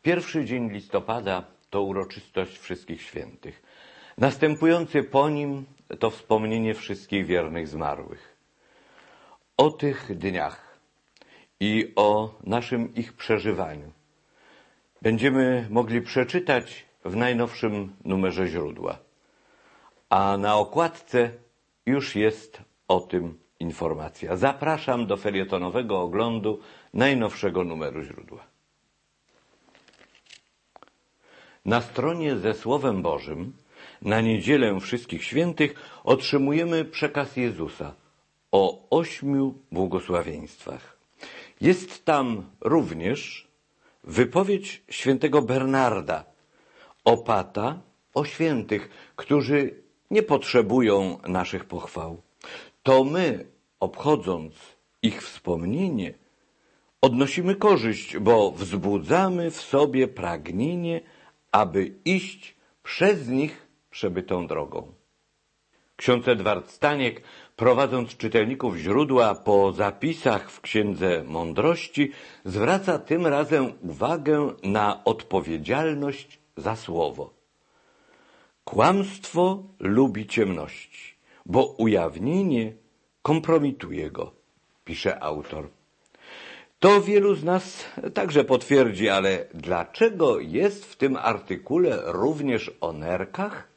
Pierwszy dzień listopada to uroczystość Wszystkich Świętych. Następujący po nim to wspomnienie wszystkich wiernych zmarłych. O tych dniach i o naszym ich przeżywaniu będziemy mogli przeczytać w najnowszym numerze Źródła. A na okładce już jest o tym informacja. Zapraszam do felietonowego oglądu najnowszego numeru Źródła. Na stronie ze Słowem Bożym na Niedzielę Wszystkich Świętych otrzymujemy przekaz Jezusa o 8 błogosławieństwach. Jest tam również wypowiedź świętego Bernarda, opata o świętych, którzy nie potrzebują naszych pochwał. To my, obchodząc ich wspomnienie, odnosimy korzyść, bo wzbudzamy w sobie pragnienie, aby iść przez nich przebytą drogą. Ksiądz Edward Staniek, prowadząc czytelników Źródła po zapisach w Księdze Mądrości, zwraca tym razem uwagę na odpowiedzialność za słowo. Kłamstwo lubi ciemności, bo ujawnienie kompromituje go, pisze autor. To wielu z nas także potwierdzi, ale dlaczego jest w tym artykule również o nerkach?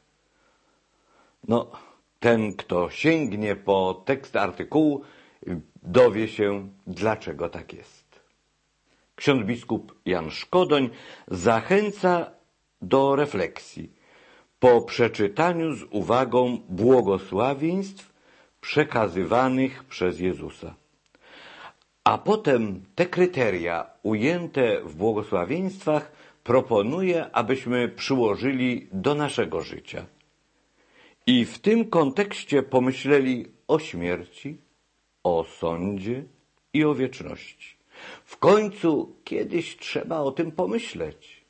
Ten, kto sięgnie po tekst artykułu, dowie się, dlaczego tak jest. Ksiądz biskup Jan Szkodoń zachęca do refleksji po przeczytaniu z uwagą błogosławieństw przekazywanych przez Jezusa. A potem te kryteria ujęte w błogosławieństwach proponuje, abyśmy przyłożyli do naszego życia. I w tym kontekście pomyśleli o śmierci, o sądzie i o wieczności. W końcu kiedyś trzeba o tym pomyśleć.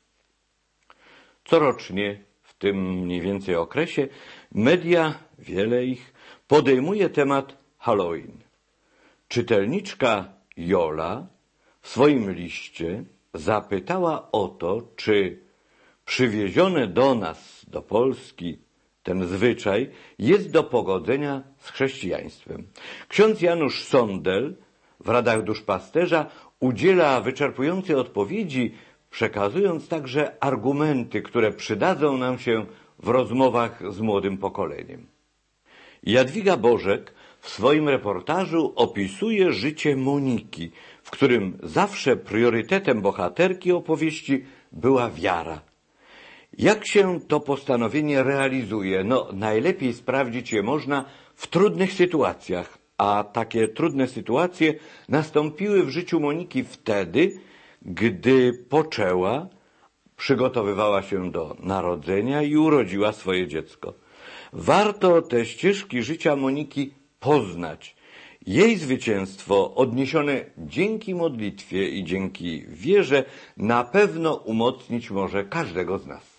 Corocznie w tym mniej więcej okresie media, wiele ich, podejmuje temat Halloween. Czytelniczka Jola w swoim liście zapytała o to, czy przywiezione do nas, do Polski, ten zwyczaj jest do pogodzenia z chrześcijaństwem. Ksiądz Janusz Sondel w Radach Duszpasterza udziela wyczerpującej odpowiedzi, przekazując także argumenty, które przydadzą nam się w rozmowach z młodym pokoleniem. Jadwiga Bożek w swoim reportażu opisuje życie Moniki, w którym zawsze priorytetem bohaterki opowieści była wiara. Jak się to postanowienie realizuje? Najlepiej sprawdzić je można w trudnych sytuacjach, a takie trudne sytuacje nastąpiły w życiu Moniki wtedy, gdy poczęła, przygotowywała się do narodzenia i urodziła swoje dziecko. Warto te ścieżki życia Moniki poznać. Jej zwycięstwo odniesione dzięki modlitwie i dzięki wierze na pewno umocnić może każdego z nas.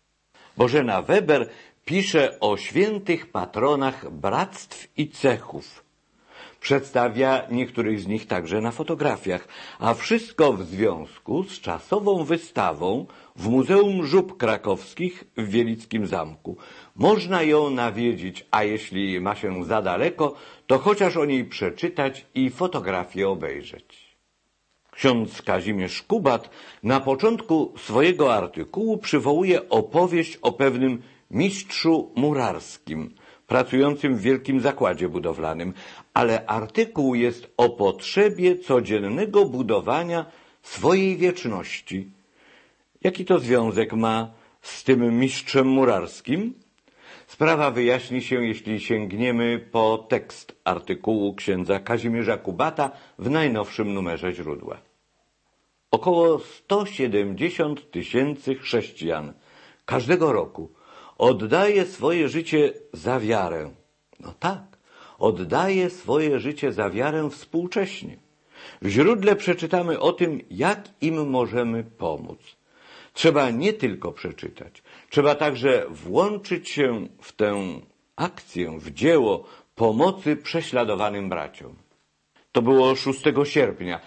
Bożena Weber pisze o świętych patronach bractw i cechów. Przedstawia niektórych z nich także na fotografiach, a wszystko w związku z czasową wystawą w Muzeum Żub Krakowskich w Wielickim Zamku. Można ją nawiedzić, a jeśli ma się za daleko, to chociaż o niej przeczytać i fotografię obejrzeć. Ksiądz Kazimierz Kubat na początku swojego artykułu przywołuje opowieść o pewnym mistrzu murarskim, pracującym w wielkim zakładzie budowlanym, ale artykuł jest o potrzebie codziennego budowania swojej wieczności. Jaki to związek ma z tym mistrzem murarskim? Sprawa wyjaśni się, jeśli sięgniemy po tekst artykułu księdza Kazimierza Kubata w najnowszym numerze Źródła. Około 170 000 chrześcijan każdego roku oddaje swoje życie za wiarę. Oddaje swoje życie za wiarę współcześnie. W Źródle przeczytamy o tym, jak im możemy pomóc. Trzeba nie tylko przeczytać, trzeba także włączyć się w tę akcję, w dzieło pomocy prześladowanym braciom. To było 6 sierpnia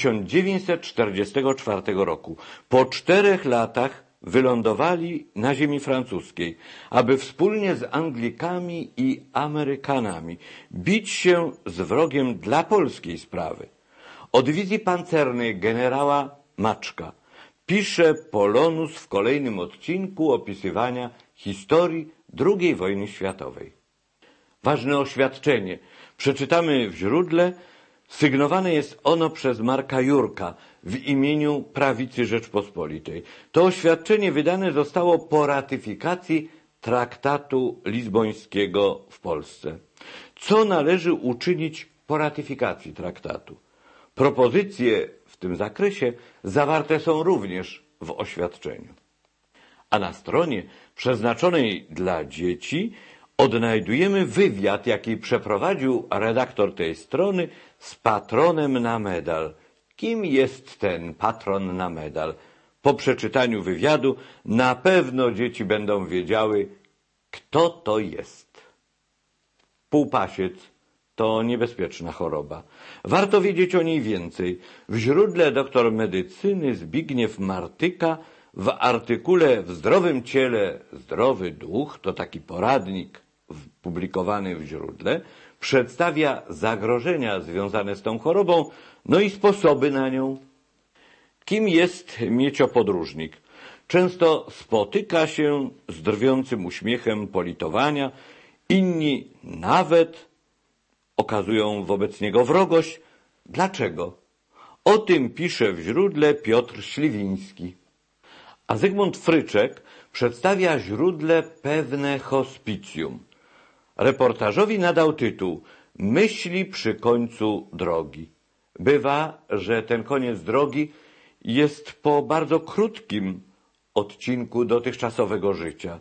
1944 roku. Po 4 latach wylądowali na ziemi francuskiej, aby wspólnie z Anglikami i Amerykanami bić się z wrogiem dla polskiej sprawy. O dywizji pancernej generała Maczka pisze Polonus w kolejnym odcinku opisywania historii II wojny światowej. Ważne oświadczenie. Przeczytamy w źródle. Sygnowane jest ono przez Marka Jurka w imieniu Prawicy Rzeczpospolitej. To oświadczenie wydane zostało po ratyfikacji traktatu lizbońskiego w Polsce. Co należy uczynić po ratyfikacji traktatu? Propozycje w tym zakresie zawarte są również w oświadczeniu. A na stronie przeznaczonej dla dzieci odnajdujemy wywiad, jaki przeprowadził redaktor tej strony z patronem na medal. Kim jest ten patron na medal? Po przeczytaniu wywiadu na pewno dzieci będą wiedziały, kto to jest. Półpasiec to niebezpieczna choroba. Warto wiedzieć o niej więcej. W źródle doktor medycyny Zbigniew Martyka w artykule W zdrowym ciele, zdrowy duch, to taki poradnik publikowany w źródle, przedstawia zagrożenia związane z tą chorobą, no i sposoby na nią. Kim jest mieciopodróżnik? Często spotyka się z drwiącym uśmiechem politowania, inni nawet okazują wobec niego wrogość. Dlaczego? O tym pisze w źródle Piotr Śliwiński. A Zygmunt Fryczek przedstawia źródle pewne hospicjum. Reportażowi nadał tytuł Myśli przy końcu drogi. Bywa, że ten koniec drogi jest po bardzo krótkim odcinku dotychczasowego życia.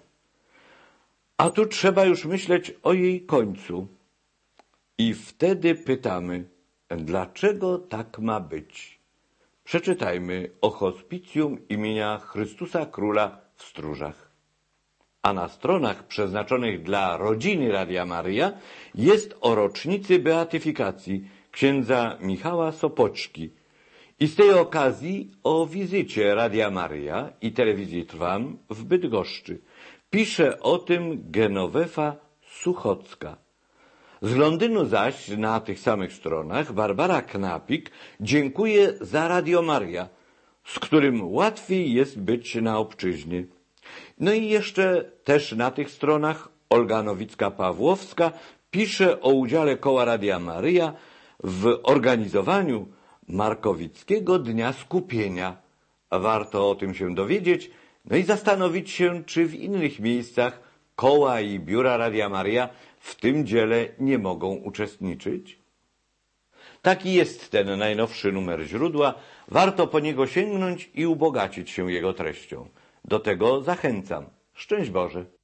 A tu trzeba już myśleć o jej końcu. I wtedy pytamy, dlaczego tak ma być? Przeczytajmy o hospicjum imienia Chrystusa Króla w Stróżach. A na stronach przeznaczonych dla rodziny Radia Maryja jest o rocznicy beatyfikacji księdza Michała Sopoćki. I z tej okazji o wizycie Radia Maryja i telewizji Trwam w Bydgoszczy. Pisze o tym Genowefa Suchocka. Z Londynu zaś na tych samych stronach Barbara Knapik dziękuje za Radio Maryja, z którym łatwiej jest być na obczyźnie. No i jeszcze też na tych stronach Olga Nowicka-Pawłowska pisze o udziale Koła Radia Maryja w organizowaniu Markowickiego Dnia Skupienia. Warto o tym się dowiedzieć, no i zastanowić się, czy w innych miejscach koła i biura Radia Maryja w tym dziele nie mogą uczestniczyć. Taki jest ten najnowszy numer źródła. Warto po niego sięgnąć i ubogacić się jego treścią. Do tego zachęcam. Szczęść Boże!